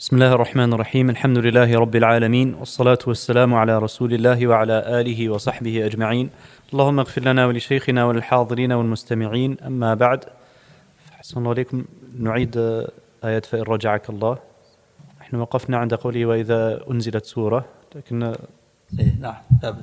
بسم الله الرحمن الرحيم. الحمد لله رب العالمين، والصلاة والسلام على رسول الله وعلى آله وصحبه أجمعين. اللهم اغفر لنا ولشيخنا وللحاضرين والمستمعين. أما بعد، أحسن الله عليكم. نعيد آية فإن رجعك الله. نحن وقفنا عند قوله وإذا أنزلت سورة، لكن نعم.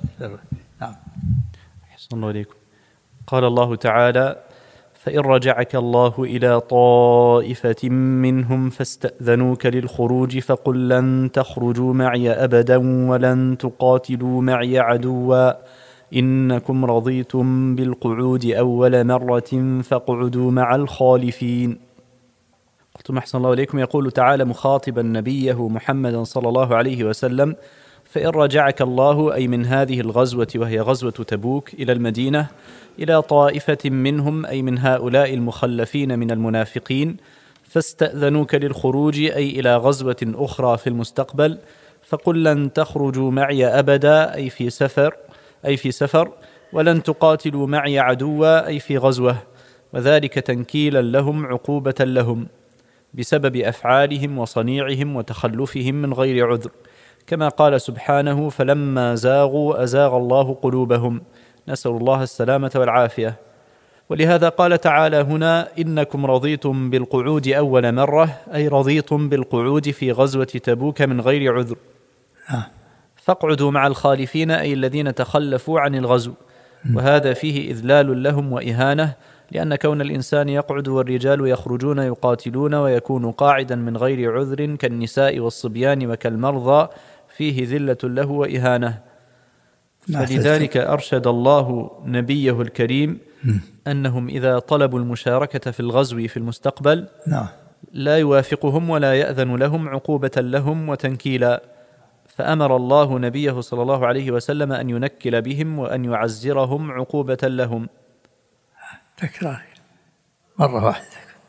أحسن الله عليكم. قال الله تعالى: فإن رجعك الله إلى طائفة منهم فاستأذنوك للخروج فقل لن تخرجوا معي أبدا ولن تقاتلوا معي عدوا إنكم رضيتم بالقعود أول مرة فاقعدوا مع الخالفين. قلتم أحسن الله إليكم. يقول تعالى مخاطبا نبيه محمدا صلى الله عليه وسلم: فإن رجعك الله، أي من هذه الغزوة وهي غزوة تبوك إلى المدينة، إلى طائفة منهم، أي من هؤلاء المخلفين من المنافقين، فاستأذنوك للخروج، أي إلى غزوة أخرى في المستقبل، فقل لن تخرجوا معي أبدا، أي في سفر، ولن تقاتلوا معي عدوا، أي في غزوة، وذلك تنكيلا لهم عقوبة لهم بسبب أفعالهم وصنيعهم وتخلفهم من غير عذر، كما قال سبحانه: فلما زاغوا أزاغ الله قلوبهم. نسأل الله السلامة والعافية. ولهذا قال تعالى هنا: إنكم رضيتم بالقعود أول مرة، أي رضيتم بالقعود في غزوة تبوك من غير عذر، فاقعدوا مع الخالفين، أي الذين تخلفوا عن الغزو. وهذا فيه إذلال لهم وإهانة، لأن كون الإنسان يقعد والرجال يخرجون يقاتلون ويكون قاعدا من غير عذر كالنساء والصبيان وكالمرضى فيه ذلة له وإهانة. فلذلك أرشد الله نبيه الكريم أنهم إذا طلبوا المشاركة في الغزو في المستقبل لا يوافقهم ولا يأذن لهم عقوبة لهم وتنكيلا، فأمر الله نبيه صلى الله عليه وسلم أن ينكل بهم وأن يعزرهم عقوبة لهم. تكرار مرة واحدة.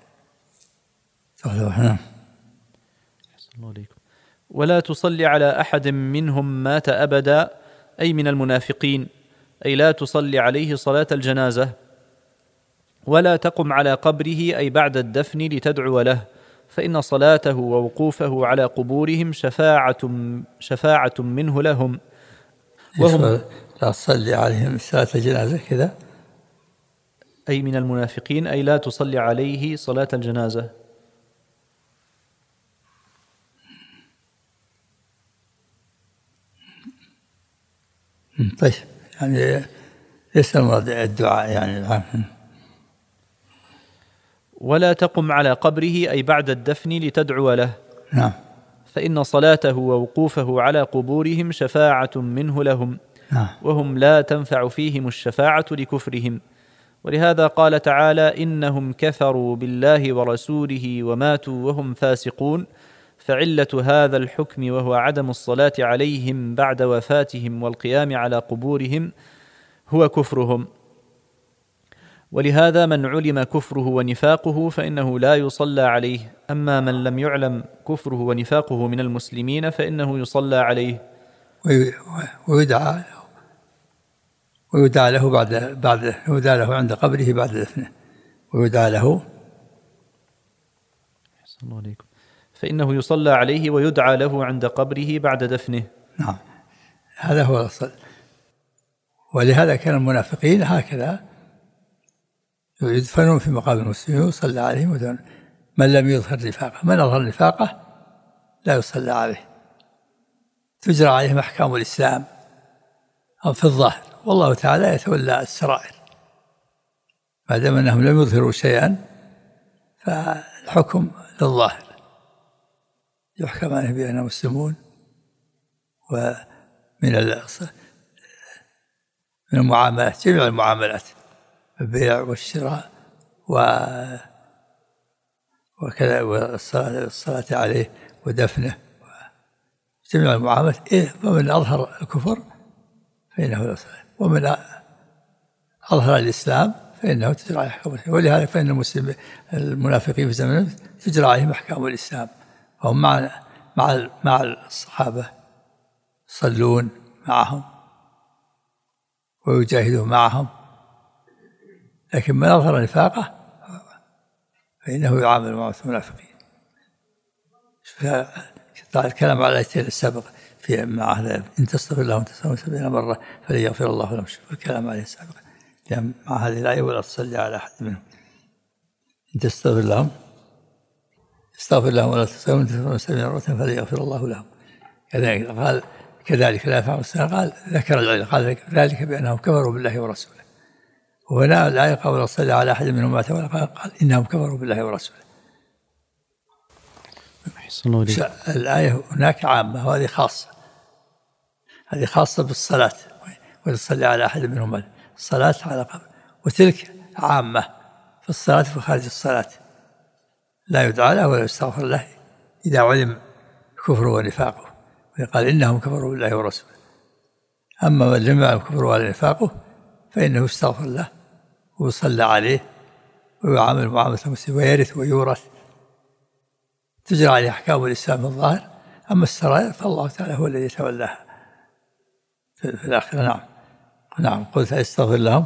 ولا تصلي على أحد منهم مات أبدا، أي من المنافقين، أي لا تصلي عليه صلاة الجنازة، ولا تقم على قبره، أي بعد الدفن لتدعو له، فإن صلاته ووقوفه على قبورهم شفاعة منه لهم. وهم لا تصلي عليهم صلاة الجنازة كذا، أي من المنافقين، أي لا تصلي عليه صلاة الجنازة. طيب، يعني ليس المراد الدعاء يعني. ولا تقم على قبره، أي بعد الدفن لتدعو له، فإن صلاته ووقوفه على قبورهم شفاعة منه لهم، وهم لا تنفع فيهم الشفاعة لكفرهم. ولهذا قال تعالى: إنهم كفروا بالله ورسوله وماتوا وهم فاسقون، فعلة هذا الحكم وهو عدم الصلاة عليهم بعد وفاتهم والقيام على قبورهم هو كفرهم. ولهذا من علم كفره ونفاقه فإنه لا يصلى عليه، أما من لم يعلم كفره ونفاقه من المسلمين فإنه يصلى عليه ويدعى له يدعى له عند قبره بعد دفنه، ويدعى له. أحسن الله عليكم. فإنه يصلى عليه ويدعى له عند قبره بعد دفنه. نعم، هذا هو الأصل. ولهذا كان المنافقين هكذا يدفنون في مقابر المسلمين ويصلى عليهم. من لم يظهر نفاقه، من أظهر نفاقه لا يصلى عليه، تجرى عليهم أحكام الإسلام أو في الظاهر، والله تعالى يتولى السرائر. ما دام أنهم لم يظهروا شيئا فالحكم للظاهر، يحكم عليهم بأنهم مسلمون. ومن المعاملات، جميع المعاملات، البيع والشراء وكذا، والصلاة عليه ودفنه، جميع المعاملات. ومن أظهر الكفر فإنه لا يصلى، ومن أظهر الإسلام فإنه تجرى عليه أحكام الإسلام. ولهذا فإن المنافقين في زمن تجرى عليهم أحكام الإسلام، فهم مع الصحابة يصلون معهم ويجاهدون معهم، لكن من أظهر نفاقه فإنه يعامل مع المنافقين. الكلام على الآيتين السابق في مع هذا إن تستغفر لهم 79 مرة فلن يغفر الله لهم. شوف الكلام عليه السابق مع هذه الآية ولا تصلي على أحد منهم. إن تستغفر لهم ولا تستغفر لهم 79 مرة فلن يغفر الله لهم. كذلك لا يفعل قال ذكر العلة قال ذلك بأنهم كفروا بالله ورسوله. وهنا الآية قال ولا تصلي على أحد منهم مات ولا قال إنهم كفروا بالله ورسوله. الآية هناك عامة وهذه خاصة. هذه خاصة بالصلاة ولا تصلي على أحد منهم الصلاة على قبر، وتلك عامة في الصلاة وخارج الصلاة لا يدعى له ولا يستغفر له إذا علم كفره ونفاقه. ويقال إنهم كفروا بالله ورسوله. أما من لم يعلم كفره ولا نفاقه فإنه يستغفر له ويصلى عليه ويعامل معاملة المسلم ويرث ويورث، تجرى عليه أحكام الإسلام الظاهر. أما السرائر فالله تعالى هو الذي يتولاها في الآخرة. نعم قلت استغفر لهم.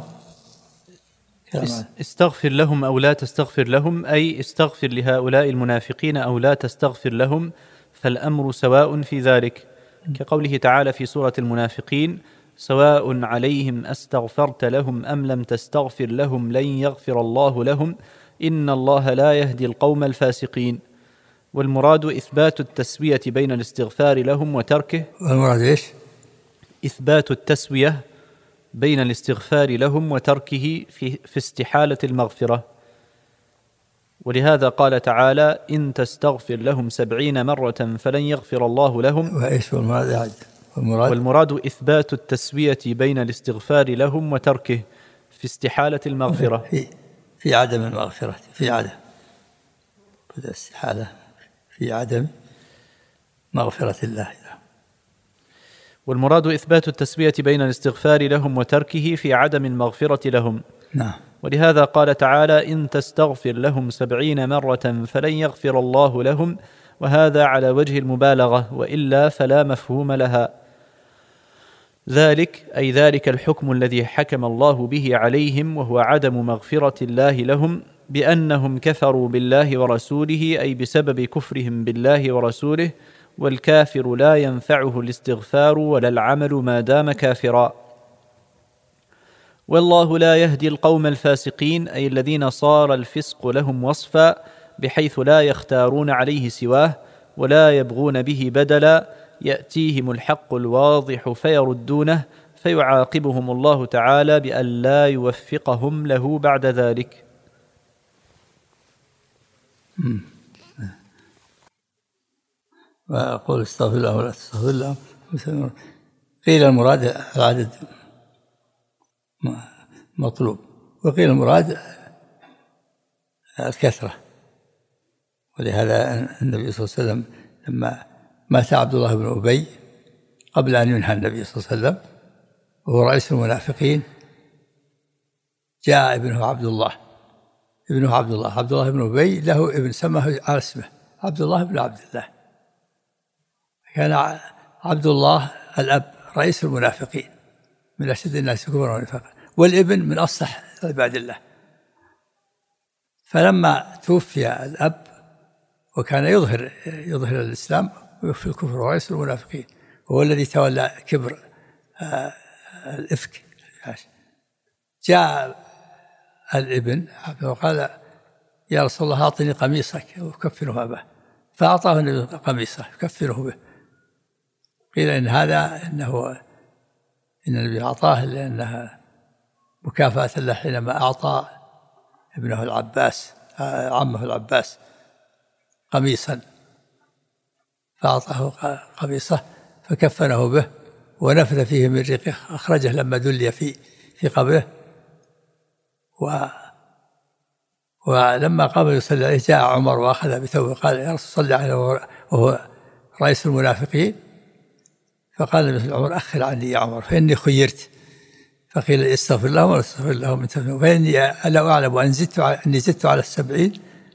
استغفر لهم أو لا تستغفر لهم، أي استغفر لهؤلاء المنافقين أو لا تستغفر لهم، فالأمر سواء في ذلك، كقوله تعالى في سورة المنافقين سواء عليهم أستغفرت لهم أم لم تستغفر لهم لن يغفر الله لهم إن الله لا يهدي القوم الفاسقين. والمراد إثبات التسوية بين الاستغفار لهم وتركه. والمراد إيش؟ إثبات التسوية بين الاستغفار لهم وتركه في استحالة المغفرة. ولهذا قال تعالى إن تستغفر لهم 70 مرة فلن يغفر الله لهم. وإيش والمراد إثبات التسوية بين الاستغفار لهم وتركه في استحالة المغفرة، في عدم المغفرة، في عدم الاستحالة، في عدم مغفرة الله. والمراد إثبات التسوية بين الاستغفار لهم وتركه في عدم المغفرة لهم. نعم. ولهذا قال تعالى إن تستغفر لهم 70 مرة فلن يغفر الله لهم، وهذا على وجه المبالغة، وإلا فلا مفهوم لها. ذلك أي ذلك الحكم الذي حكم الله به عليهم، وهو عدم مغفرة الله لهم بأنهم كفروا بالله ورسوله، أي بسبب كفرهم بالله ورسوله. والكافر لا ينفعه الاستغفار ولا العمل ما دام كافرا. والله لا يهدي القوم الفاسقين، أي الذين صار الفسق لهم وصفا بحيث لا يختارون عليه سواه ولا يبغون به بدلا، يأتيهم الحق الواضح فيردونه، فيعاقبهم الله تعالى بأن لا يوفقهم له بعد ذلك. وأقول استغفر الله ولا تستغفر الله. قيل المراد العدد مطلوب، وقيل المراد الكثرة. ولهذا النبي صلى الله عليه وسلم لما مات عبد الله بن أبي قبل أن ينهى النبي صلى الله عليه وسلم وهو رئيس المنافقين، جاء ابنه عبد الله بن أبي له ابن سماه على اسمه عبد الله بن عبد الله. كان عبد الله الأب رئيس المنافقين من أشد الناس كفرا ونفاقا، والابن من أصلح عباد الله. فلما توفي الأب وكان يظهر الإسلام ويخفي الكفر ورئيس المنافقين، وهو الذي تولى كبر الإفك، جاء الابن وقال يا رسول الله أعطني قميصك وكفنه به، فأعطاه النبي قميصه يكفنه به. قيل إن النبي أعطاه لأنها مكافأة له حينما أعطى ابنه العباس عمه العباس قميصا، فأعطاه قميصه فكفنه به ونفذ فيه من ريقه، أخرجه لما دلي في قبره. ولما قام يصلي عليه جاء عمر وأخذ بثوبه قال يا رسول صلي عليه وهو رئيس المنافقين. فقال مثل عمر أخر عني يا عمر فإني خيرت، فقيل استغفر لهم ولا استغفر لهم فإني لا أعلم أني زدت على 70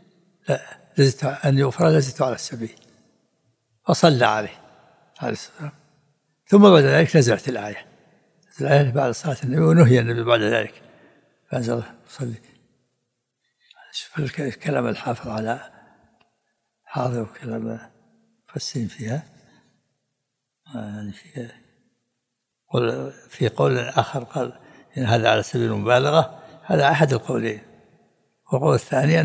أن يغفر لزدت على 70. فصلى عليه السلام. ثم بعد ذلك نزلت الآية بعد صلاة النبي، ونهي النبي بعد ذلك فأنزل صلي. شوف الكلام الحافظ على حاضر وكلام مفسرين فيها يعني في قول آخر قال إن هذا على سبيل المبالغة، هذا أحد القولين. والقول الثاني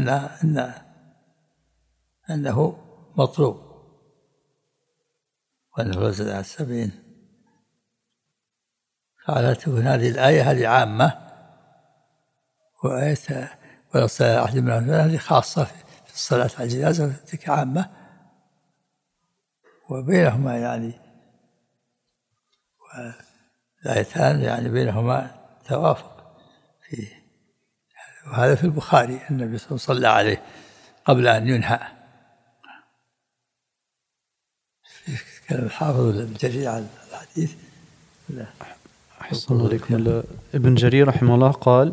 أنه مطلوب وأنه نزل على 70. قالت هذه الآية هذه عامة، وآية ولا صلاة أحد منهم هذه خاصة في الصلاة على الجنازة، وتلك عامة، وبينهما يعني الآيتان يعني بينهما توافق فيه. وهذا في البخاري النبي صلى الله عليه وسلم صلى عليه قبل أن ينهى. كلام الحافظ ابن جرير على الحديث. أحسن الله عليكم. ابن جرير رحمه الله قال: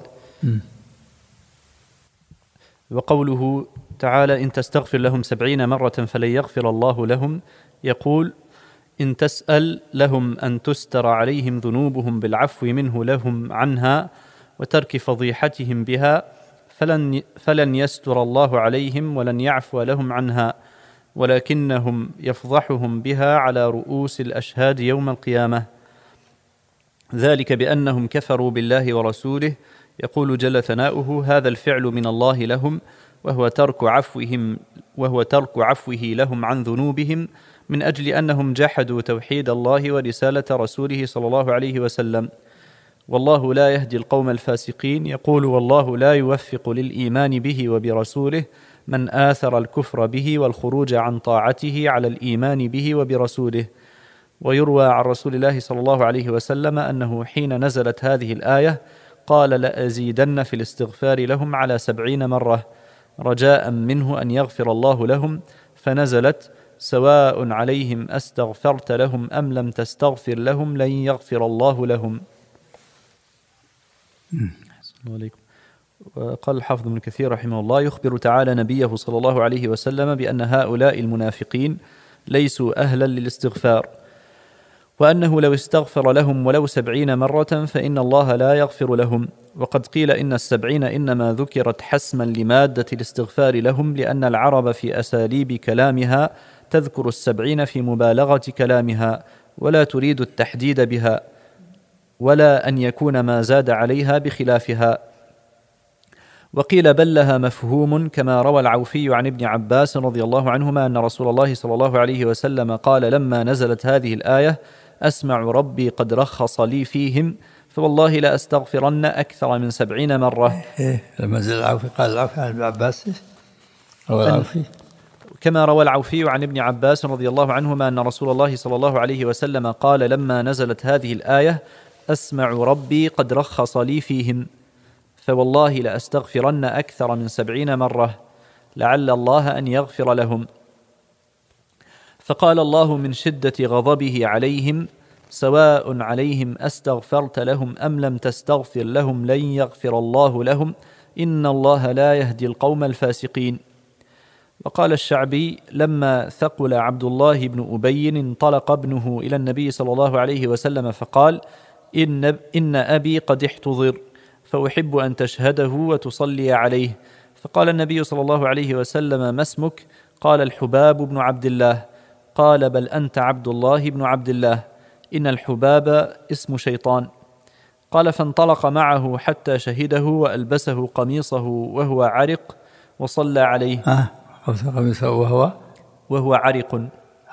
وقوله تعالى: إن تستغفر لهم 70 مرة فلن يغفر الله لهم، يقول: إن تسأل لهم أن تستر عليهم ذنوبهم بالعفو منه لهم عنها وترك فضيحتهم بها فلن يستر الله عليهم ولن يعفو لهم عنها، ولكنهم يفضحهم بها على رؤوس الأشهاد يوم القيامة، ذلك بأنهم كفروا بالله ورسوله. يقول جل ثناؤه: هذا الفعل من الله لهم، وهو ترك عفوه لهم عن ذنوبهم، من أجل أنهم جحدوا توحيد الله ورسالة رسوله صلى الله عليه وسلم. والله لا يهدي القوم الفاسقين. يقول: والله لا يوفق للإيمان به وبرسوله من آثر الكفر به والخروج عن طاعته على الإيمان به وبرسوله. ويروى عن رسول الله صلى الله عليه وسلم أنه حين نزلت هذه الآية قال: لأزيدن في الاستغفار لهم على 70 مرة، رجاء منه أن يغفر الله لهم، فنزلت: سواء عليهم أستغفرت لهم أم لم تستغفر لهم لن يغفر الله لهم. وقال الحافظ ابن كثير رحمه الله: يخبر تعالى نبيه صلى الله عليه وسلم بأن هؤلاء المنافقين ليسوا أهلا للاستغفار، وأنه لو استغفر لهم ولو 70 مرة فإن الله لا يغفر لهم. وقد قيل إن 70 إنما ذكرت حسما لمادة الاستغفار لهم، لأن العرب في أساليب كلامها تذكر 70 في مبالغة كلامها، ولا تريد التحديد بها، ولا أن يكون ما زاد عليها بخلافها. وقيل بل لها مفهوم، كما روى العوفي عن ابن عباس رضي الله عنهما أن رسول الله صلى الله عليه وسلم قال لما نزلت هذه الآية: أسمع ربي قد رخص لي فيهم، فوالله لا أستغفرن أكثر من 70 مرة. لما نزل العوفي قال العوفي عن ابن عباس كما روى العوفي عن ابن عباس رضي الله عنهما أن رسول الله صلى الله عليه وسلم قال لما نزلت هذه الآية: أسمع ربي قد رخص لي فيهم، فوالله لأستغفرن أكثر من 70 مرة، لعل الله أن يغفر لهم. فقال الله من شدة غضبه عليهم: سواء عليهم أستغفرت لهم أم لم تستغفر لهم لن يغفر الله لهم، إن الله لا يهدي القوم الفاسقين. وقال الشعبي: لما ثقل عبد الله بن أبي انطلق ابنه إلى النبي صلى الله عليه وسلم فقال: إن أبي قد احتضر، فأحب أن تشهده وتصلي عليه. فقال النبي صلى الله عليه وسلم: ما اسمك؟ قال: الحباب بن عبد الله. قال: بل أنت عبد الله بن عبد الله، إن الحباب اسم شيطان. قال: فانطلق معه حتى شهده وألبسه قميصه وهو عرق وصلى عليه. قميصه وهو عرق.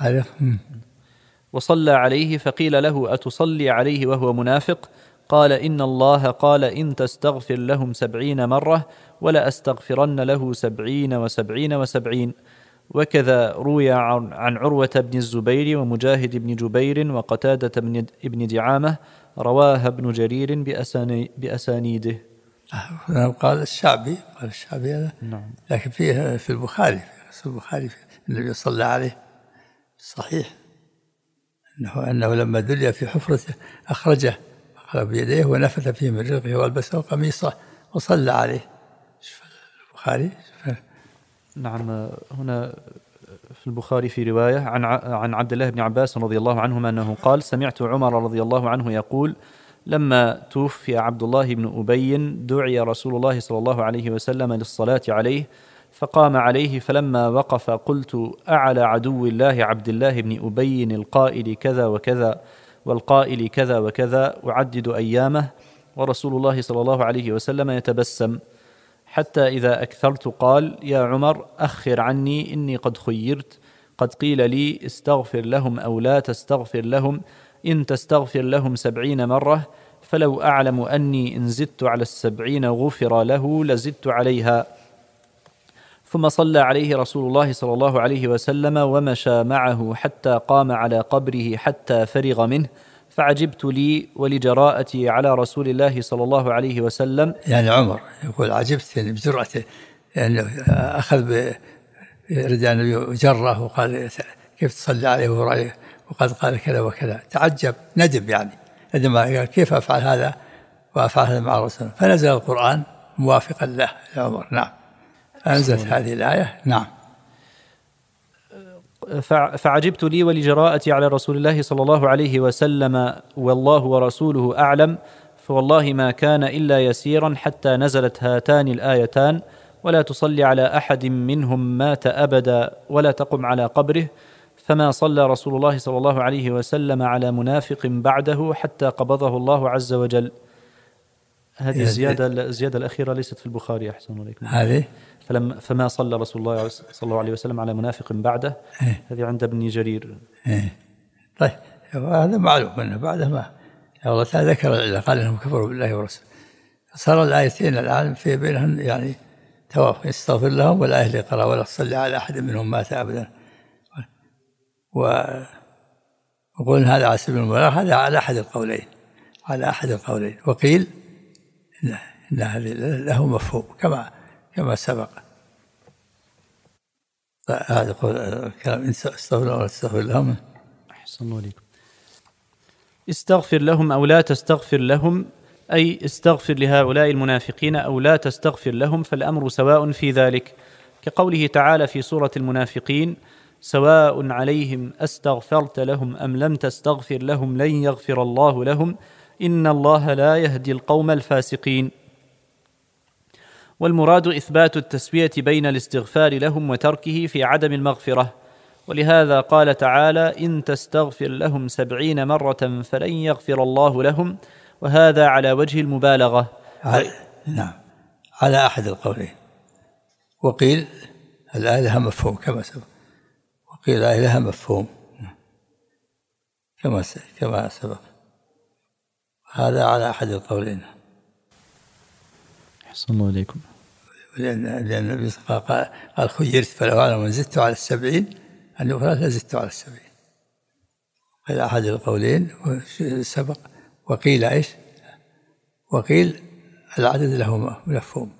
وصلى عليه، فقيل له: أتصلي عليه وهو منافق؟ قال: إن الله قال: إن تستغفر لهم 70 مرة ولا أستغفرن له 70 و70 و70. وكذا روي عن عروة بن الزبير ومجاهد بن جبير وقتادة بن دعامة، رواها ابن جرير بأسانيده. قال الشعبي هذا، نعم. لكن فيه في البخاري النبي صلى الله عليه صحيح أنه لما دلي في حفرته أخرجه أخرج بيديه ونفث فيه من رزقه وألبسه قميصه وصلى عليه. البخاري. نعم. هنا في البخاري في رواية عن عبد الله بن عباس رضي الله عنهما أنه قال: سمعت عمر رضي الله عنه يقول: لما توفي عبد الله بن أبي دعي رسول الله صلى الله عليه وسلم للصلاة عليه، فقام عليه، فلما وقف قلت: أعلى عدو الله عبد الله بن أبي القائل كذا وكذا والقائل كذا وكذا، أعدد أيامه ورسول الله صلى الله عليه وسلم يتبسم، حتى إذا أكثرت قال: يا عمر أخر عني، إني قد خيرت، قد قيل لي استغفر لهم أو لا تستغفر لهم، إن تستغفر لهم 70 مرة، فلو أعلم أني إن زدت على 70 غفر له لزدت عليها. ثم صلى عليه رسول الله صلى الله عليه وسلم ومشى معه حتى قام على قبره حتى فرغ منه، فعجبت لي ولجراءتي على رسول الله صلى الله عليه وسلم. يعني عمر يقول عجبت يعني بجرأته، يعني أخذ بردان النبي وجره وقال: كيف تصلي عليه وقد قال كذا وكذا. تعجب، ندم، يعني ندم، قال: كيف أفعل هذا وأفعل هذا مع الرسول؟ فنزل القرآن موافقا له يا عمر. نعم، أنزلت هذه الآية. نعم. فعجبت لي ولجراءتي على رسول الله صلى الله عليه وسلم والله ورسوله أعلم، فوالله ما كان إلا يسيرا حتى نزلت هاتان الآيتان: ولا تصلي على أحد منهم مات أبدا ولا تقم على قبره. فما صلى رسول الله صلى الله عليه وسلم على منافق بعده حتى قبضه الله عز وجل. هذه الزيادة الأخيرة ليست في البخاري، أحسن عليكم. هذه فما صلى رسول الله صلى الله عليه وسلم على منافق بعده، هذه عند ابن جرير. طيب، هذا معلوم أنه بعده ما الله تعالى ذكر العلة، قال إنهم كفروا بالله ورسوله. فصار الآيتين الآن في بينهم يعني توافق: يستغفر لهم، والآية اللي قرأ: ولا تصلي على أحد منهم مات أبدا. وقول هذا على سبيل المبالغة، هذا على أحد القولين، على أحد القولين. وقيل إن هذه له مفهوم كما سبق. هذا كلام: استغفر لهم ولا تستغفر لهم. أحسن عليكم. استغفر لهم أو لا تستغفر لهم، أي استغفر لهؤلاء المنافقين أو لا تستغفر لهم، فالأمر سواء في ذلك، كقوله تعالى في سورة المنافقين: سواء عليهم أستغفرت لهم أم لم تستغفر لهم لن يغفر الله لهم إن الله لا يهدي القوم الفاسقين. والمراد إثبات التسوية بين الاستغفار لهم وتركه في عدم المغفرة، ولهذا قال تعالى: إن تستغفر لهم 70 مرة فلن يغفر الله لهم، وهذا على وجه المبالغة. نعم، على أحد القولين. وقيل الآية لها مفهوم كما سبق، وقيل الآية لها مفهوم كما سبق. هذا على أحد القولين. أحسن الله عليكم. لأن النبي قال: خيرت، فلو أعلم من زدت على 70 أن يغفر لزدت على 70. قيل أحد القولين سبق. وقيل إيش؟ وقيل العدد له مفهوم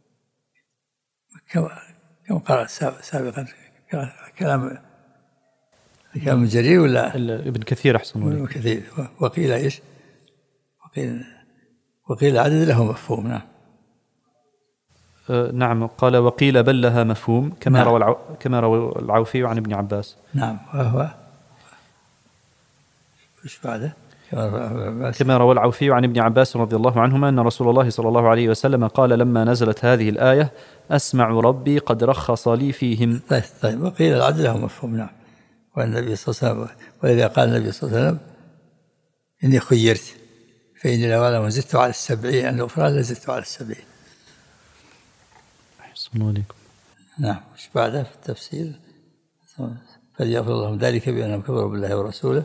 كما قرأ سابقا. كلام جرير ولا ابن كثير؟ أحسن الله ابن كثير. وقيل إيش؟ وقيل العدد له مفهوم. نعم. نعم، قال: وقيل بل لها مفهوم، كما نعم. كما روى العوفي عن ابن عباس. نعم. وهو ايش بعده؟ كما روى العوفي عن ابن عباس رضي الله عنهما أن رسول الله صلى الله عليه وسلم قال لما نزلت هذه الآية: أسمع ربي قد رخص لي فيهم. طيب. وقيل العدل له مفهوم. نعم. والنبي صلى الله عليه وسلم، ولذا قال النبي صلى الله عليه وسلم: إني خيرت، فإني لو أعلم زدت على 70 أن أغفر لزدت على 70. أحسن عليكم. نعم. وش بعده في التفسير؟ فليغفر لهم ذلك بأنهم كفروا بالله ورسوله.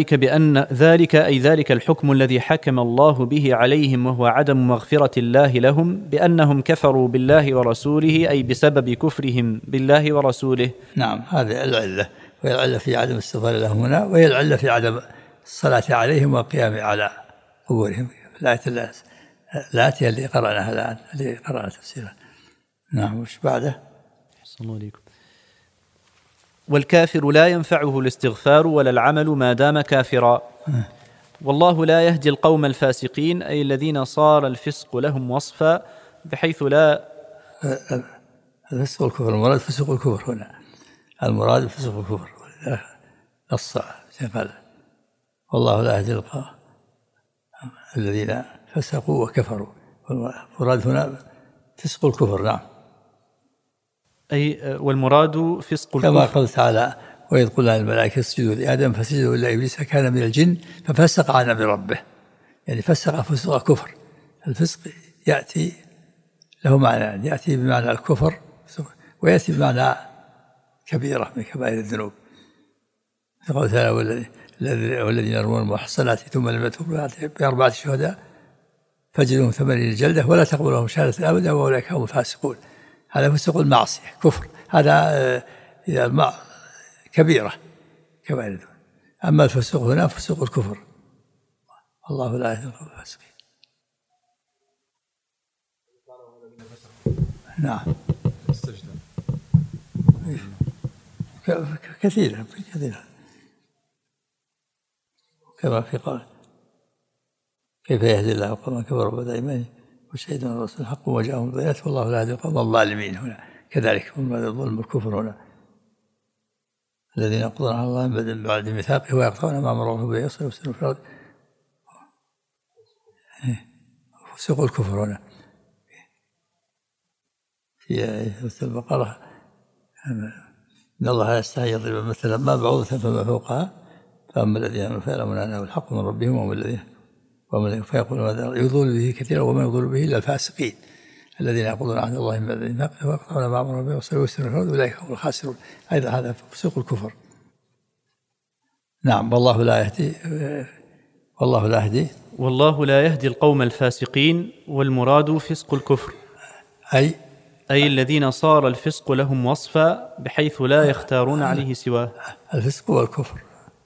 ذلك الحكم الذي حكم الله به عليهم، وهو عدم مغفرة الله لهم بأنهم كفروا بالله ورسوله، أي بسبب كفرهم بالله ورسوله. نعم، هذه العلة، وهي العلة في عدم الاستغفار لهم هنا، وهي العلة في عدم الصلاة عليهم والقيام على قبورهم. الآية الآتية اللي قرأناها الآن، اللي قرأنا تفسيرها. نعم. وش بعده؟ أحسن الله عليكم. والكافر لا ينفعه الاستغفار ولا العمل ما دام كافرا، والله لا يهدي القوم الفاسقين، أي الذين صار الفسق لهم وصفا بحيث لا الفسق والكفر. المراد الفسق والكفر هنا، المراد الفسق والكفر. نص قال: والله لا يهدي القوم الذين فسقوا وكفروا. المراد هنا فسق الكفر. نعم. أي والمراد فسق كما الكفر. قال تعالى: وإذ قلنا للملائكة اسجدوا لآدم فسجدوا إلا إبليس كان من الجن ففسق عن أمر ربه. يعني فسق كفر. الفسق يأتي له معنى، يأتي بمعنى الكفر ويأتي بمعنى كبيرة من كبائر الذنوب. قال تعالى: والذين يرمون المحصنات ثم لم يأتوا ب4 شهداء فاجلدوهم 80 جلدة ولا تقبل لهم شهادة أبدا وأولئك هم الفاسقون. هذا فسق المعصية، كفر، هذا كبيرة كبائر الذنوب. أما الفسق هنا فسق الكفر، الله لا يهدي القوم الفاسقين. نعم، كثيرا كما في قول: كيف يهدي الله قوما كفروا بعد إيمانهم وشهدوا أن الرسول حق وجاءهم البينات والله لا يهدي القوم الظالمين. هنا كذلك هم الظلم والكفر. هنا الذين يقضون على الله من بعد ميثاقه ويقطعون ما امر الله به ويصلون في الارض فسوق الكفر. هنا في البقرة: إن الله يستحي يضرب مثلا ما بعوضة فما فوقها فأما الذين آمنوا فيعلمون أنه الحق من ربهم وهم الذين فيقولون هذا يضل به كثيرا وما يضل به إلا الفاسقين الذين يقولون عن الله من بعد ميثاقه ويقطعون ما أمر به ويصلون في الأرض أولئك هم الخاسرون. أيضا هذا فسوق الكفر. نعم، والله لا يهدي القوم الفاسقين. والمراد فسق الكفر، أي الذين صار الفسق لهم وصفا بحيث لا يختارون عليه سواه. الفسق والكفر،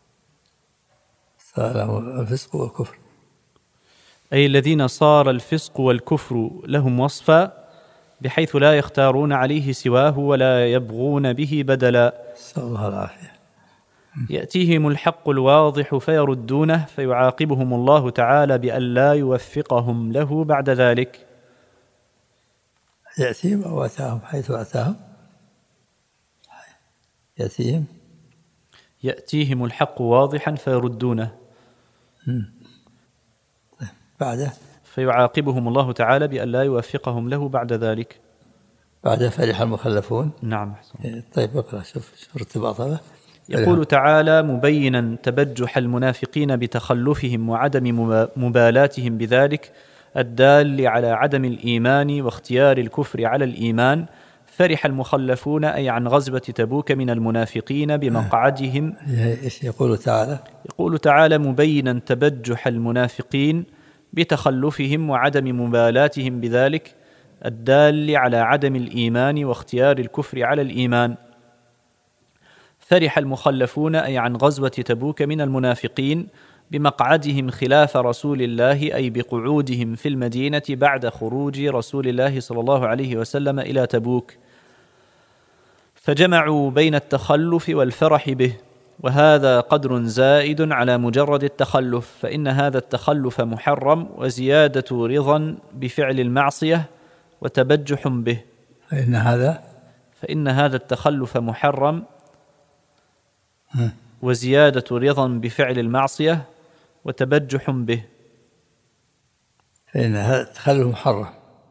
الفسق والكفر، أي الذين صار الفسق والكفر لهم وصفا بحيث لا يختارون عليه سواه ولا يبغون به بدلا. نسأل الله العافية. يأتيهم الحق الواضح فيردونه فيعاقبهم الله تعالى بأن لا يوفقهم له بعد ذلك. يأتيهم أو أتاهم حيث أتاهم. يأتيهم الحق واضحا فيردونه بعده فيعاقبهم الله تعالى بأن لا يوفقهم له بعد ذلك. بعد فرح المخلفون. نعم. طيب اقرأ، شوف ارتباط هذا. يقول تعالى مبينا تبجح المنافقين بتخلفهم وعدم مبالاتهم بذلك الدال على عدم الإيمان واختيار الكفر على الإيمان. فرح المخلفون أي عن غزوة تبوك من المنافقين بمقعدهم. يقول تعالى مبينا تبجح المنافقين بتخلفهم وعدم مبالاتهم بذلك الدال على عدم الإيمان واختيار الكفر على الإيمان. فرح المخلفون أي عن غزوة تبوك من المنافقين بمقعدهم خلاف رسول الله، أي بقعودهم في المدينة بعد خروج رسول الله صلى الله عليه وسلم إلى تبوك، فجمعوا بين التخلف والفرح به، وهذا قدر زائد على مجرد التخلف، فإن هذا التخلف محرم وزيادة رضا بفعل المعصية وتبجح به. فإن هذا التخلف محرم وزيادة رضا بفعل المعصية وتبجح به. فإن هذا التخلف محرم.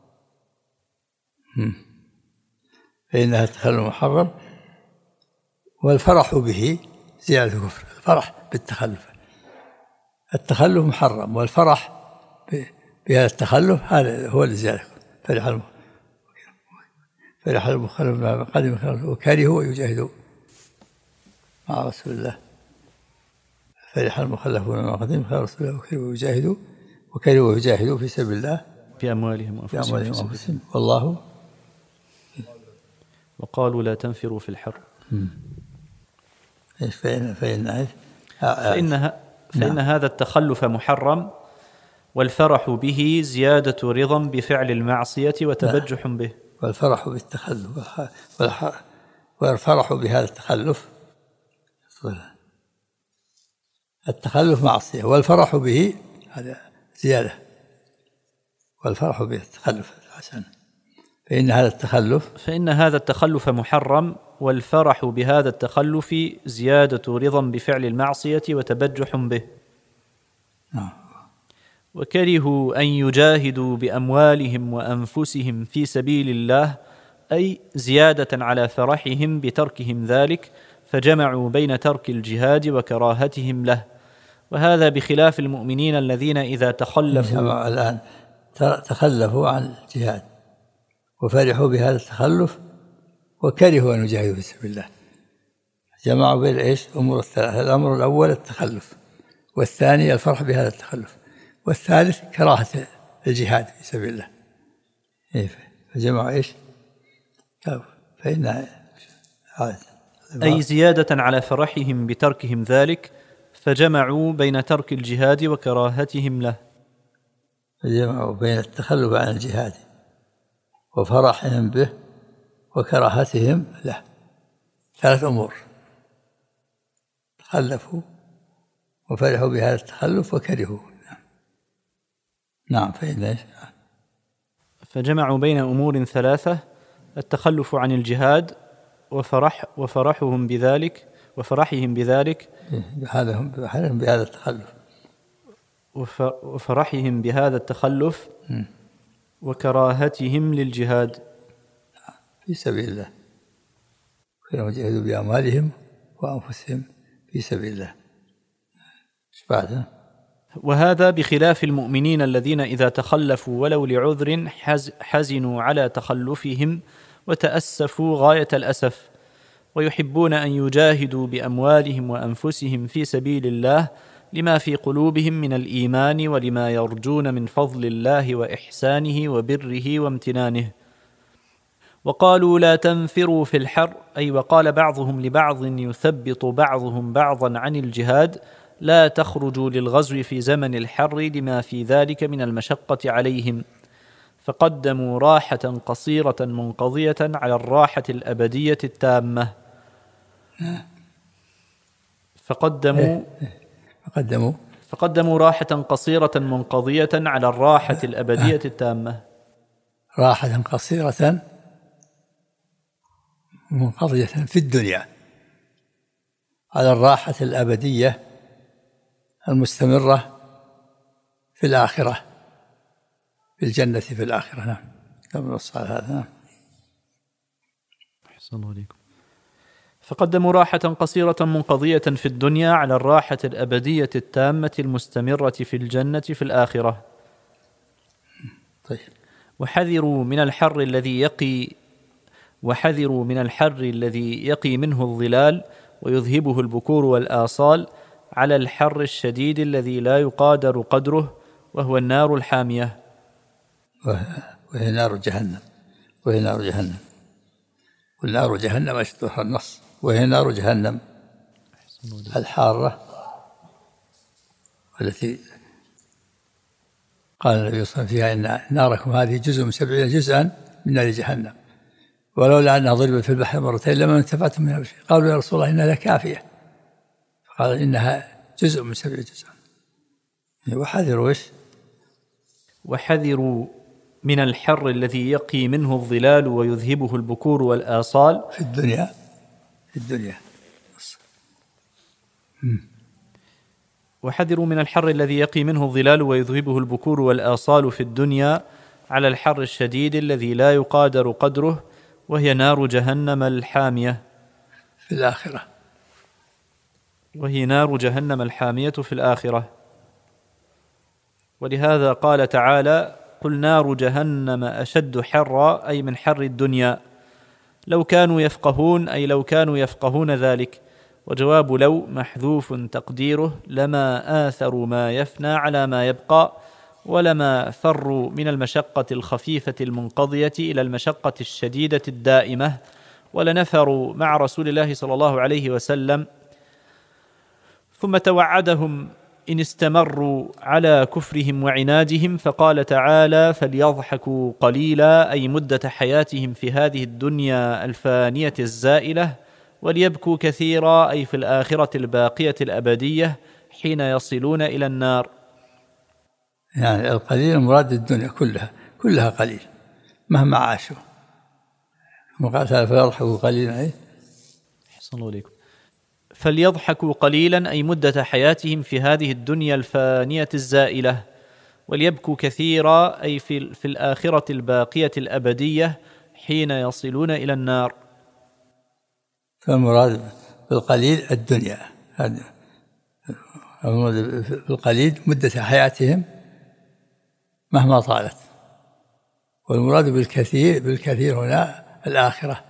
فإنها التخلف محرم والفرح به زيادة كفر. الفرح بالتخلف، التخلف محرم والفرح بهذا التخلف هذا هو الزيادة. فرح المخلف ما قدم وكرهوا ويجاهدوا مع رسول الله. فرح المخلفون ما قدم رسول الله وكرهوا ويجاهدوا في سبيل الله بأموالهم وأنفسهم والله وقالوا لا تنفروا في الحر. فإن هذا التخلف محرم والفرح به زيادة رضا بفعل المعصية وتبجح به. والفرح بالتخلف والفرح بهذا التخلف، التخلف معصية والفرح به هذا زيادة، والفرح به التخلف حسن. فإن هذا التخلف محرم والفرح بهذا التخلف زيادة رضا بفعل المعصية وتبجح به. وكرهوا أن يجاهدوا بأموالهم وأنفسهم في سبيل الله، أي زيادة على فرحهم بتركهم ذلك، فجمعوا بين ترك الجهاد وكراهتهم له. وهذا بخلاف المؤمنين الذين إذا تخلفوا الآن تخلفوا عن الجهاد وفرحوا بهذا التخلف وكرهوا أن يجاهدوا في سبيل الله. جمعوا بين إيش؟ أمور الثلاثة: الأمر الأول التخلف، والثاني الفرح بهذا التخلف، والثالث كراهة الجهاد في سبيل الله. فجمعوا إيش؟ فإن أي زيادة على فرحهم بتركهم ذلك، فجمعوا بين ترك الجهاد وكراهتهم له. فجمعوا بين التخلف عن الجهاد وفرحهم به وكراهتهم له. 3 أمور: تخلفوا وفرحوا بهذا التخلف وكرهوا. نعم. فجمعوا بين أمور 3: التخلف عن الجهاد وفرحهم بذلك بهذا التخلف وفرحهم بهذا التخلف وكراهتهم للجهاد في سبيل الله، وجاهدوا بأموالهم وأنفسهم في سبيل الله. وهذا بخلاف المؤمنين الذين إذا تخلفوا ولو لعذر حزنوا على تخلفهم وتأسفوا غاية الأسف، ويحبون أن يجاهدوا بأموالهم وأنفسهم في سبيل الله لما في قلوبهم من الإيمان ولما يرجون من فضل الله وإحسانه وبره وامتنانه. وقالوا لا تنفروا في الحر، أي وقال بعضهم لبعض يثبط بعضهم بعضا عن الجهاد: لا تخرجوا للغزو في زمن الحر لما في ذلك من المشقة عليهم. فقدموا راحة قصيرة منقضية على الراحة الأبدية التامة. فقدموا راحة قصيرة منقضية على الراحة الأبدية التامة. راحة قصيرة منقضية في الدنيا على الراحة الأبدية المستمرة في الآخرة، في الجنة في الآخرة. نعم. كما نص على هذا. نعم. أحسن الله عليكم. فقدموا راحة قصيرة منقضية في الدنيا على الراحة الأبدية التامة المستمرة في الجنة في الآخرة. طيب. وحذروا من الحر الذي يقي منه الظلال ويذهبه البكور والآصال على الحر الشديد الذي لا يقادر قدره، وهو النار الحامية. وهي نار جهنم. والنار جهنم أشدها النص، وهي نار جهنم الحارة التي قال النبي صلى الله عليه وسلم فيها: إن ناركم هذه جزء من 70 جزءا من نار جهنم، ولولا أنها ضربت في البحر مرتين لما انتفعتم منها بشيء. قالوا يا رسول الله إنها لكافية، فقال إنها جزء من 70 جزءا. وحذروا من الحر الذي يقي منه الظلال ويذهبه البكور والآصال في الدنيا. وحذروا من الحر الذي يقي منه الظلال ويذهبه البكور والآصال في الدنيا على الحر الشديد الذي لا يقادر قدره، وهي نار جهنم الحامية في الآخرة. في الآخرة. ولهذا قال تعالى: قل نار جهنم أشد حرا، أي من حر الدنيا. لو كانوا يفقهون، أي لو كانوا يفقهون ذلك. وجواب لو محذوف تقديره: لما آثروا ما يفنى على ما يبقى، ولما فروا من المشقة الخفيفة المنقضية إلى المشقة الشديدة الدائمة، ولنفروا مع رسول الله صلى الله عليه وسلم. ثم توعدهم إن استمروا على كفرهم وعنادهم، فقال تعالى: فليضحكوا قليلا، أي مدة حياتهم في هذه الدنيا الفانية الزائلة، وليبكوا كثيرا، أي في الآخرة الباقية الأبدية حين يصلون إلى النار. يعني القليل مراد الدنيا كلها قليل مهما عاشوا. قال تعالى: فليضحكوا قليلا. أحسن الله عليكم. فليضحكوا قليلا، أي مدة حياتهم في هذه الدنيا الفانية الزائلة، وليبكوا كثيرا، أي في الآخرة الباقية الأبدية حين يصلون إلى النار. فالمراد بالقليل الدنيا، المراد بالقليل مدة حياتهم مهما طالت، والمراد بالكثير هنا الآخرة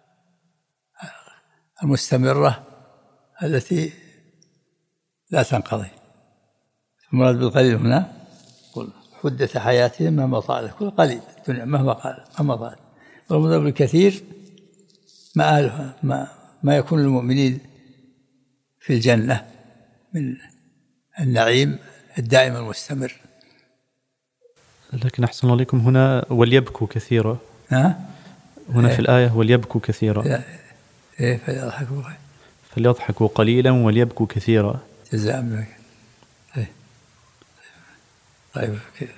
المستمرة التي لا تنقضي. المراد بالقليل هنا مدة حياتهم مهما طالت، كل قليل الدنيا مهما طالت. والمراد بالكثير ما يكون للمؤمنين في الجنة من النعيم الدائم المستمر. لكن أحسن الله عليكم هنا وليبكوا كثيرا، هنا في الآية وليبكوا كثيرا، فليضحكوا قليلا وليبكوا كثيرا جزاء منك. طيب كذا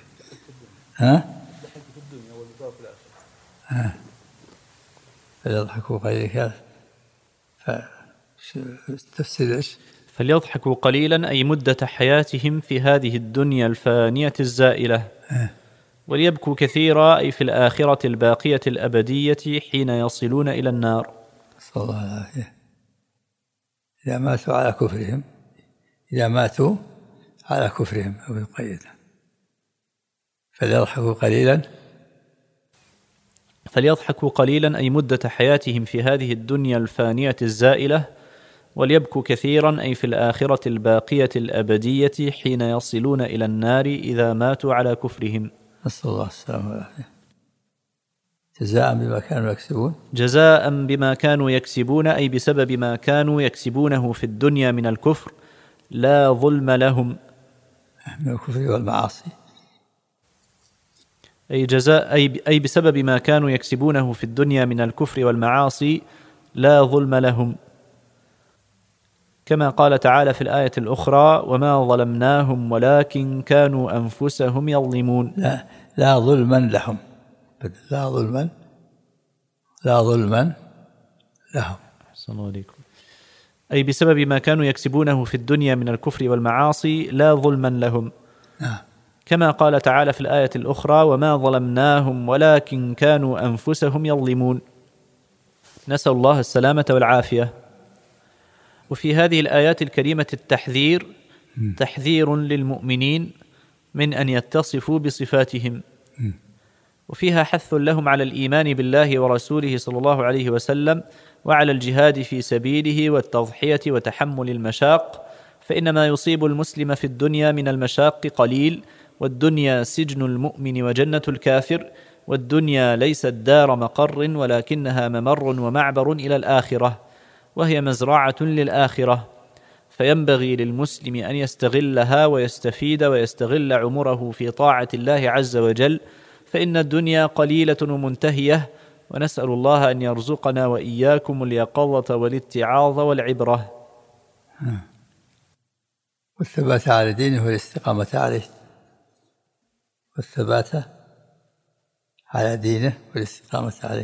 فليضحكوا قليلا، تفسير ايش؟ فليضحكوا قليلا أي مدة حياتهم في هذه الدنيا الفانية الزائلة، وليبكوا كثيرا أي في الآخرة الباقية الأبدية حين يصلون إلى النار. صلى الله عليه. إذا ماتوا على كفرهم أو يقيد. فليضحكوا قليلا أي مدة حياتهم في هذه الدنيا الفانية الزائلة، وليبكوا كثيرا أي في الآخرة الباقية الأبدية حين يصلون إلى النار إذا ماتوا على كفرهم. نسأل الله السلامة والعافية. جزاء بما كانوا يكسبون أي بسبب ما كانوا يكسبونه في الدنيا من الكفر، لا ظلم لهم، من الكفر والمعاصي. أي بسبب ما كانوا يكسبونه في الدنيا من الكفر والمعاصي لا ظلم لهم، كما قال تعالى في الآية الأخرى: وما ظلمناهم ولكن كانوا أنفسهم يظلمون. لا ظلما لهم، لا ظلما لهم. أحسن الله عليكم. أي بسبب ما كانوا يكسبونه في الدنيا من الكفر والمعاصي لا ظلما لهم، كما قال تعالى في الآية الأخرى: وما ظلمناهم ولكن كانوا أنفسهم يظلمون. نسأل الله السلامة والعافية. وفي هذه الآيات الكريمة التحذير، تحذير للمؤمنين من أن يتصفوا بصفاتهم، وفيها حث لهم على الإيمان بالله ورسوله صلى الله عليه وسلم، وعلى الجهاد في سبيله والتضحية وتحمل المشاق، فإن ما يصيب المسلم في الدنيا من المشاق قليل، والدنيا سجن المؤمن وجنة الكافر، والدنيا ليست دار مقر ولكنها ممر ومعبر إلى الآخرة، وهي مزرعة للآخرة، فينبغي للمسلم أن يستغلها ويستفيد ويستغل عمره في طاعة الله عز وجل، فإن الدنيا قليلة ومنتهية، ونسأل الله أن يرزقنا وإياكم اليقظة والاتعاظ والعبرة والثبات على دينه والاستقامة عليه، والثبات على دينه والاستقامة عليه،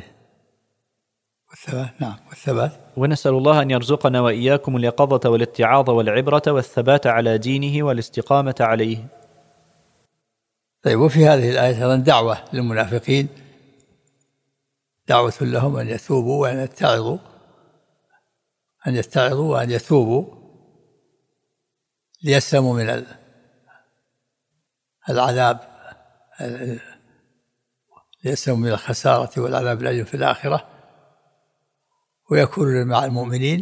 والثبات. ونسأل الله أن يرزقنا وإياكم اليقظة والاتعاظ والعبرة والثبات على دينه والاستقامة عليه. طيب، وفي هذه الآية أيضا دعوة للمنافقين، دعوة لهم أن يتوبوا وأن يتعظوا وأن يتوبوا ليسلموا من العذاب، ليسلموا من الخسارة والعذاب الأليم في الآخرة، ويكونوا مع المؤمنين،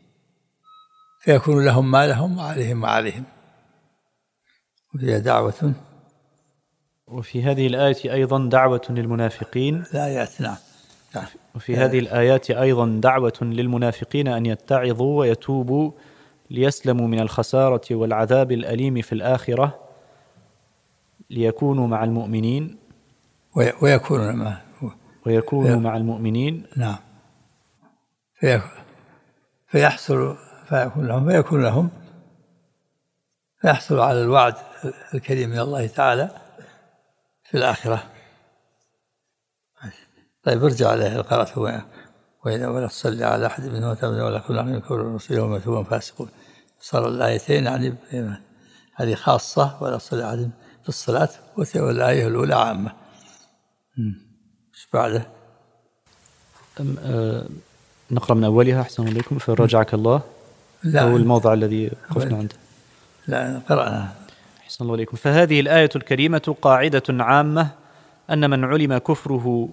فيكون لهم ما لهم وعليهم ما عليهم. وفيها دعوة. وفي هذه الآية أيضا دعوة للمنافقين. الآيات نعم. وفي هذه الآيات أيضا دعوة للمنافقين أن يتعظوا ويتوبوا ليسلموا من الخسارة والعذاب الأليم في الآخرة، ليكونوا مع المؤمنين ويكونوا مع المؤمنين. نعم. فيحصل على الوعد الكريم من الله تعالى في الآخرة. طيب، ارجع عليه القراءة. ولا تصلي على أحد منهم أبدا ولا تقل لهم كفر ورسول وهم يتوبون فاسقون. صار الآيتين يعني هذه خاصة، ولا تصلي على أحد في الصلاة، والآية الأولى عامة. ايش بعده؟ نقرأ من أولها أحسن إليكم فرجعك الله، أو الموضع الذي قفنا عنده. لا قرأنا. أحسن الله إليكم. فهذه الآية الكريمة قاعدة عامة أن من علم كفره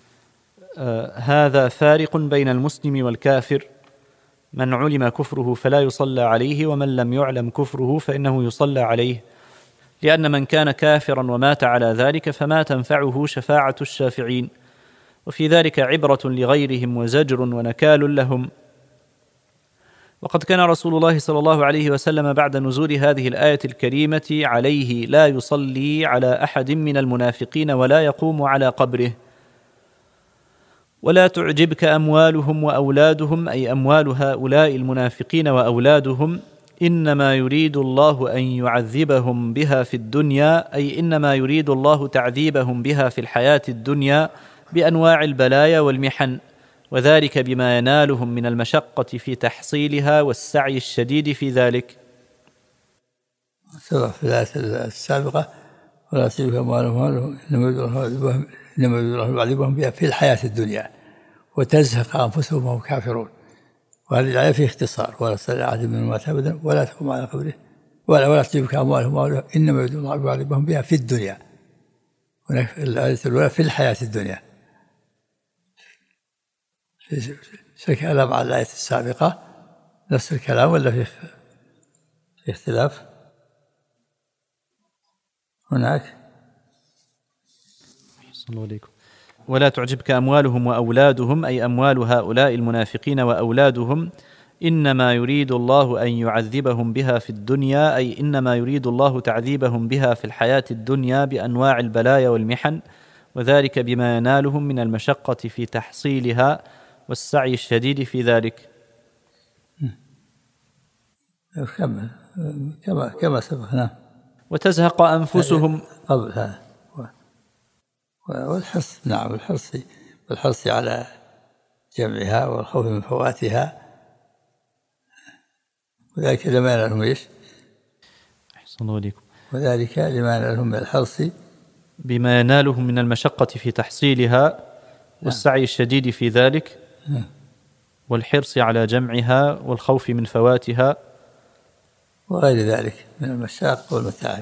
هذا فارق بين المسلم والكافر. من علم كفره فلا يصلى عليه، ومن لم يعلم كفره فإنه يصلى عليه، لأن من كان كافرا ومات على ذلك فما تنفعه شفاعة الشافعين، وفي ذلك عبرة لغيرهم وزجر ونكال لهم. وقد كان رسول الله صلى الله عليه وسلم بعد نزول هذه الآية الكريمة عليه لا يصلي على أحد من المنافقين ولا يقوم على قبره. ولا تعجبك أموالهم وأولادهم، أي أموال هؤلاء المنافقين وأولادهم، إنما يريد الله أن يعذبهم بها في الدنيا، أي إنما يريد الله تعذيبهم بها في الحياة الدنيا بأنواع البلايا والمحن، وذلك بما ينالهم من المشقة في تحصيلها والسعي الشديد في ذلك. سواء في الآية السابقة ولا تعجبك أموالهم إنما يريد الله يعذبهم بها في الحياة الدنيا وتزهق أنفسهم وهم كافرون. وهذه الآية في اختصار: ولا تصلي على أحد منهم مات أبدا ولا تقم على قبره ولا تعجبك أموالهم إنما يريد الله يعذبهم بها في الدنيا. هناك الآية الأولى في الحياة الدنيا. في كلام على الآية السابقة نفس الكلام ولا في اختلاف هناك؟ صلى الله عليكم. ولا تعجبك أموالهم وأولادهم، أي أموال هؤلاء المنافقين وأولادهم، إنما يريد الله أن يعذبهم بها في الدنيا، أي إنما يريد الله تعذيبهم بها في الحياة الدنيا بأنواع البلايا والمحن، وذلك بما ينالهم من المشقة في تحصيلها والسعي الشديد في ذلك. كما سبقنا. وتزهق أنفسهم قبل هذا والحرص، نعم، والحرص على جمعها والخوف من فواتها، وذلك لما ينالهم ايش؟ أحسن الله عليكم. وذلك لما ينالهم من الحرص بما ينالهم من المشقة في تحصيلها والسعي الشديد في ذلك، والحرص على جمعها والخوف من فواتها وغير ذلك من المشاق والمتاعب.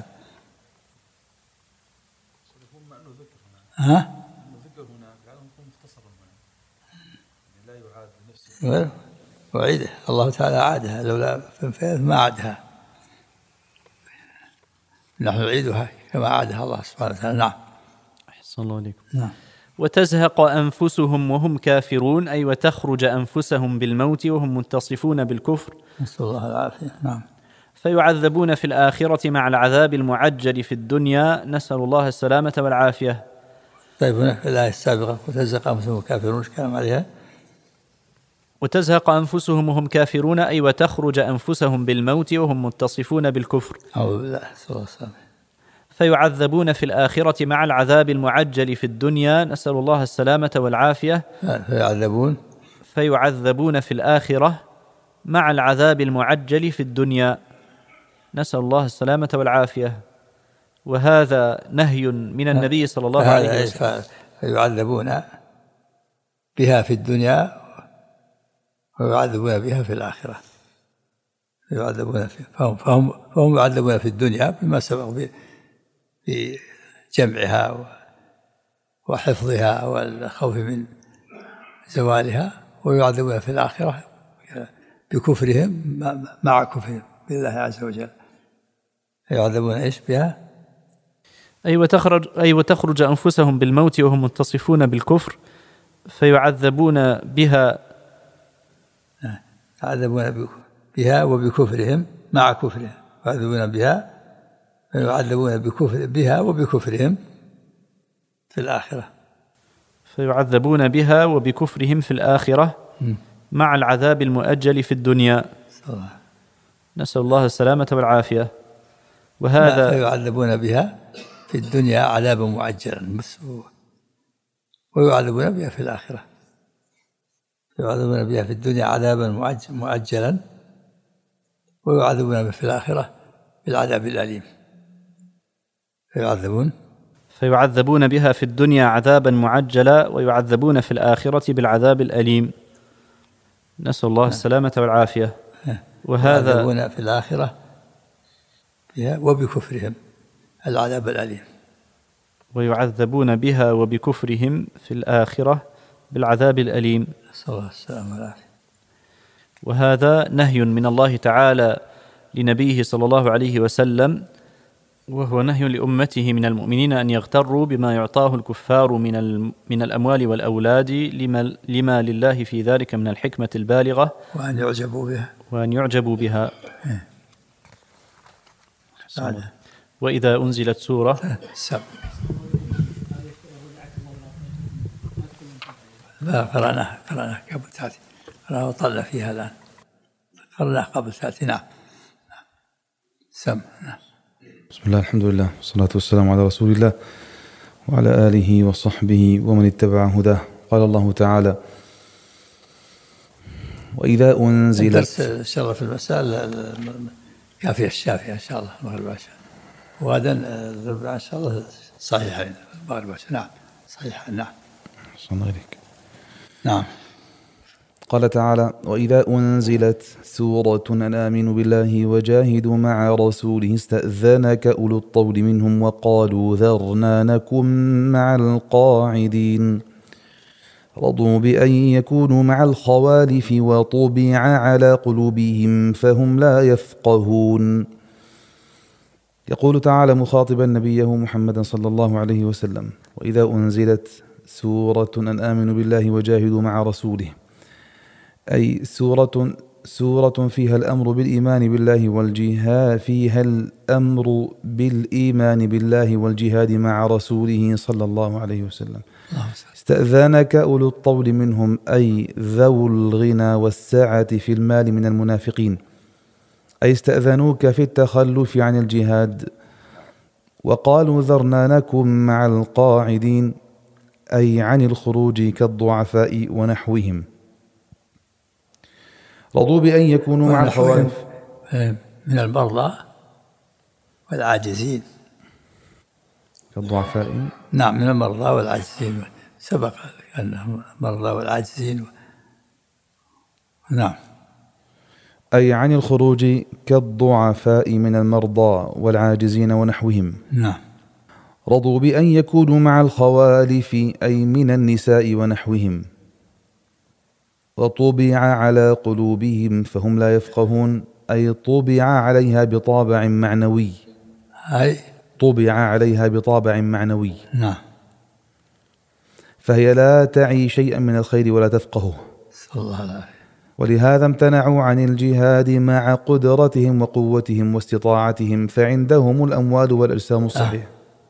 وعيده الله تعالى عادها، لولا ما عادها، نحن نعيدها كما عادها الله سبحانه وتعالى. نعم. أحسن الله عليكم. نعم. وتزهق أنفسهم وهم كافرون، أي وتخرج أنفسهم بالموت وهم متصفون بالكفر، نسأل الله العافية. نعم. فيعذبون في الآخرة مع العذاب المعجل في الدنيا، نسأل الله السلامة والعافية. طيب، هناك في الآية السابقة وتزهق أنفسهم وهم كافرون، ايش كلام عليها؟ وتزهق أنفسهم وهم كافرون، أي وتخرج أنفسهم بالموت وهم متصفون بالكفر. أعوذ بالله، نسأل الله السلامة. فيعذبون في الآخرة مع العذاب المعجل في الدنيا، نسأل الله السلامة والعافية. فيعذبون في الآخرة مع العذاب المعجل في الدنيا، نسأل الله السلامة والعافية. وهذا نهي من النبي صلى الله عليه وسلم. فيعذبون بها في الدنيا ويعذبون بها في الآخرة. فهم يعذبون في الدنيا بما سبق بجمعها وحفظها والخوف من زوالها، ويعذبون في الآخرة بكفرهم مع كفرهم بالله عز وجل. يعذبون ايش بها؟ وتخرج أنفسهم بالموت وهم متصفون بالكفر، فيعذبون بها، يعذبون بها وبكفرهم مع كفرهم، يعذبون بها فيعذبون بها وبكفرهم في الآخرة. فيعذبون بها وبكفرهم في الآخرة مع العذاب المؤجل في الدنيا، نسأل الله السلامة والعافية. وهذا فيعذبون بها في الدنيا عذابا مؤجلا، ويعذبون بها في الآخرة. يعذبون بها في الدنيا عذابا مؤجلا، ويعذبون في الآخرة بالعذاب الأليم. فيعذبون بها في الدنيا عذابا معجلا ويعذبون في الآخرة بالعذاب الأليم، نسأل الله السلامة والعافية. وهذا يعذبون في الآخرة بها وبكفرهم العذاب الأليم. ويعذبون بها وبكفرهم في الآخرة بالعذاب الأليم، نسأل الله السلامة والعافية. وهذا نهي من الله تعالى لنبيه صلى الله عليه وسلم، وهو نهي لأمته من المؤمنين أن يغتروا بما يعطاه الكفار من الأموال والأولاد لما لله في ذلك من الحكمة البالغة، وأن يعجبوا بها. وإذا أنزلت سورة قرأناها قبل تأتي، قرأناها وطلع فيها الآن، قرأناها قبل تأتي. نعم. نعم. بسم الله، الحمد لله، والصلاة والسلام على رسول الله وعلى آله وصحبه ومن اتبع هداه. قال الله تعالى: وإذا أنزلت. الدرس إن شاء الله في المساء كافية الشافية إن شاء الله المغرب عشاء، وغدا الربع إن شاء الله صحيحين المغرب عشاء. نعم صحيحين. نعم. صلى الله عليك. نعم. قال تعالى: وإذا أنزلت سورة أن آمنوا بالله وجاهدوا مع رسوله استأذنك أولو الطول منهم وقالوا ذرنا نكن مع القاعدين رضوا بأن يكونوا مع الخوالف وطبع على قلوبهم فهم لا يفقهون. يقول تعالى مخاطبا نبيه محمدا صلى الله عليه وسلم: وإذا أنزلت سورة أن آمنوا بالله وجاهدوا مع رسوله، أي سورة فيها الأمر بالإيمان بالله والجهاد، فيها الأمر بالإيمان بالله والجهاد مع رسوله صلى الله عليه وسلم. استأذنك أولو الطول منهم، أي ذو الغنى والسعة في المال من المنافقين، أي استأذنوك في التخلف عن الجهاد. وقالوا ذرنا نكن مع القاعدين، أي عن الخروج كالضعفاء ونحوهم. رضوا بأن يكونوا مع الخوالف من المرضى والعاجزين كالضعفاء. نعم، من المرضى والعاجزين، سبق أنهم المرضى والعاجزين. نعم. أي عن الخروج كالضعفاء من المرضى والعاجزين ونحوهم. نعم. رضوا بأن يكونوا مع الخوالف، أي من النساء ونحوهم. وطبع على قلوبهم فهم لا يفقهون، أي طبع عليها بطابع معنوي. طبع عليها بطابع معنوي. نعم. فهي لا تعي شيئا من الخير ولا تفقهه. صلى الله عليه وسلم. ولهذا امتنعوا عن الجهاد مع قدرتهم وقوتهم واستطاعتهم، فعندهم الأموال والأجسام الصحيحة.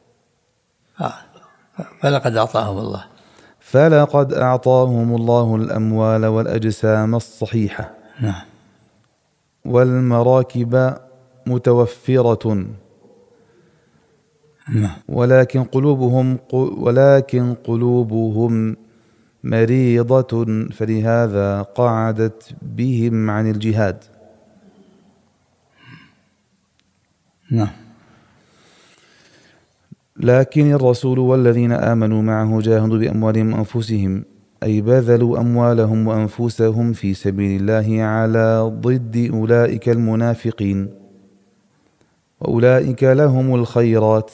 فلقد أعطاهم الله. فلقد أعطاهم الله الأموال والأجسام الصحيحة. نعم. والمراكب متوفرة. نعم. ولكن قلوبهم مريضة، فلهذا قعدت بهم عن الجهاد. نعم. لكن الرسول والذين آمنوا معه جاهدوا بأموالهم وأنفسهم، أي بذلوا أموالهم وأنفسهم في سبيل الله على ضد أولئك المنافقين، وأولئك لهم الخيرات.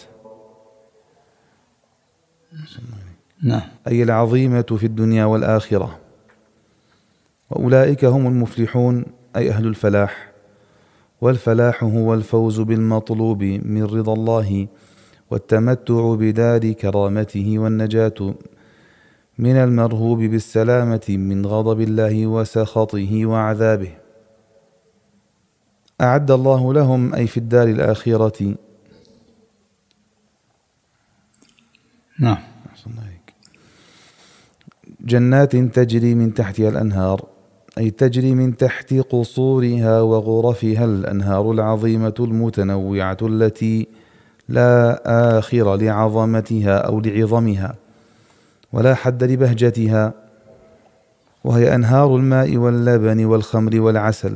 نعم. أي العظيمة في الدنيا والآخرة. وأولئك هم المفلحون، أي أهل الفلاح. والفلاح هو الفوز بالمطلوب من رضا الله والتمتع بدار كرامته والنجاة من المرهوب بالسلامة من غضب الله وسخطه وعذابه. أعد الله لهم، أي في الدار الآخرة. نعم. جنات تجري من تحتها الأنهار، أي تجري من تحت قصورها وغرفها الأنهار العظيمة المتنوعة التي لا آخر لعظمتها أو لعظمها ولا حد لبهجتها، وهي أنهار الماء واللبن والخمر والعسل،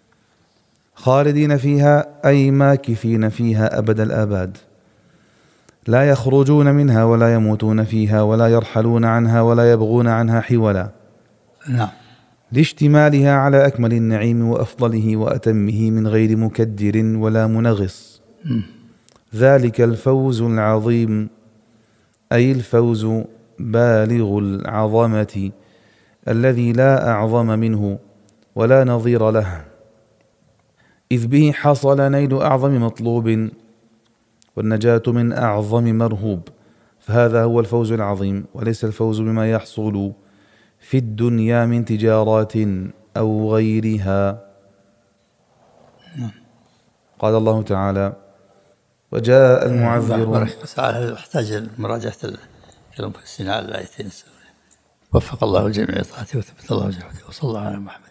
خالدين فيها، أي ماكثين فيها أبد الآباد. لا يخرجون منها ولا يموتون فيها ولا يرحلون عنها ولا يبغون عنها حولا. نعم. لاشتمالها على أكمل النعيم وأفضله وأتمه من غير مكدر ولا منغص. ذلك الفوز العظيم، أي الفوز بالغ العظمة الذي لا أعظم منه ولا نظير له، إذ به حصل نيل أعظم مطلوب والنجاة من أعظم مرهوب. فهذا هو الفوز العظيم، وليس الفوز بما يحصل في الدنيا من تجارات أو غيرها. قال الله تعالى: وجاء المعذرون. يحتاج مراجعة المفسرين على الآيتين. وفق الله الجميع لطاعته وثبت الله جهده، وصلى الله على محمد.